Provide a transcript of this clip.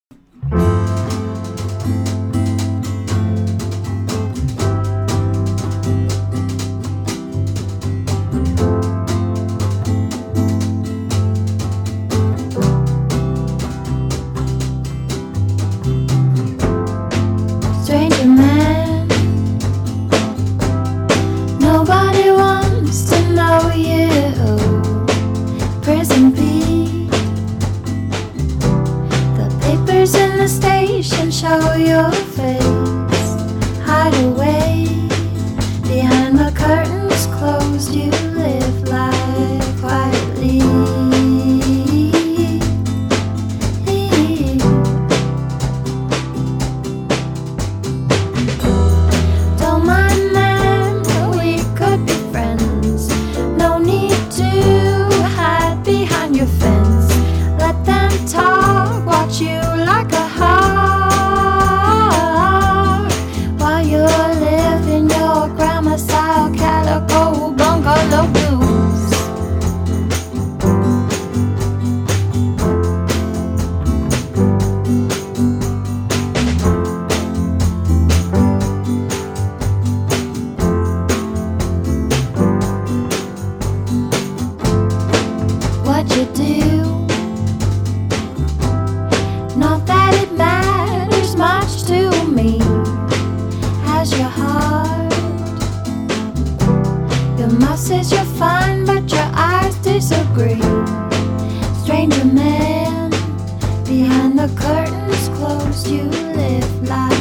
Stranger man, nobody wants to know you. Prison beat, the papers in the station show your face. Hide away behind the curtains closed, you live life quietly. Don't mind them, we could be friends. No need to hide behind your fence. Let them talk, watch you like a hawk while you're living your grandma-style calico bungalow blues. What you do, not that it matters much to me. Has your heart, your mouth says you're fine, but your eyes disagree. Stranger man, behind the curtains closed, you live life